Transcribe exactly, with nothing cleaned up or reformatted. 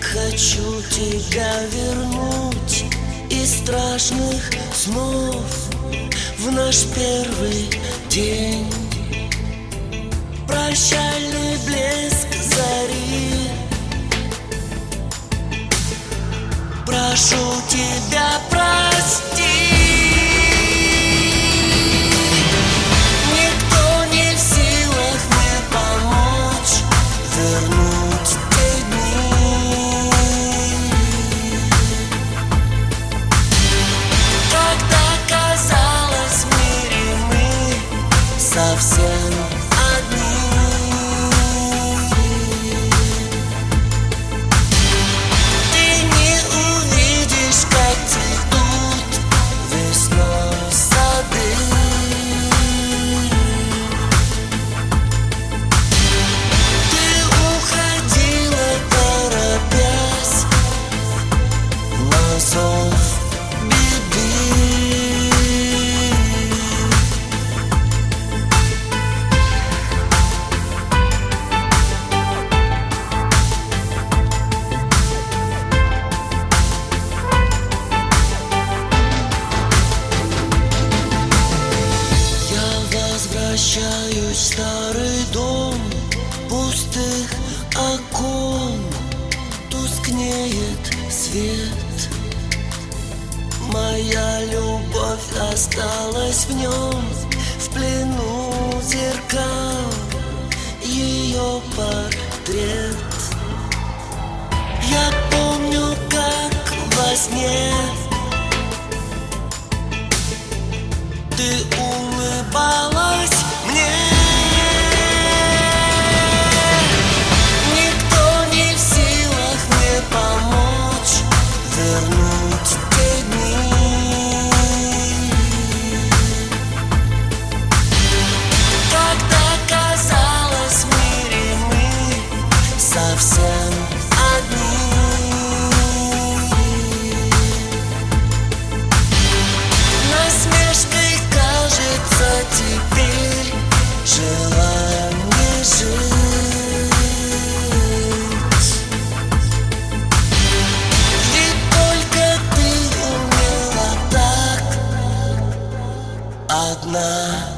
Хочу тебя вернуть из страшных снов в наш первый день. Прощальный блеск зари. Прошу тебя, прости. Никто не в силах мне помочь вернуть те дни, когда казалось в мире мы совсем одни. Ты не увидишь, как цветут весной сады. Ты уходила, торопясь на зов беды. Я возвращаюсь в старый дом пустых окон. Тускнеет свет. Моя любовь осталась в нем, в плену зеркал, ее портрет. Я помню, как во сне ты улыбалась мне. Никто не в силах мне помочь вернуть те дни, когда казалось в мире мы совсем одни. Насмешкой кажется теперь желание жить. Ведь только ты умела так одна.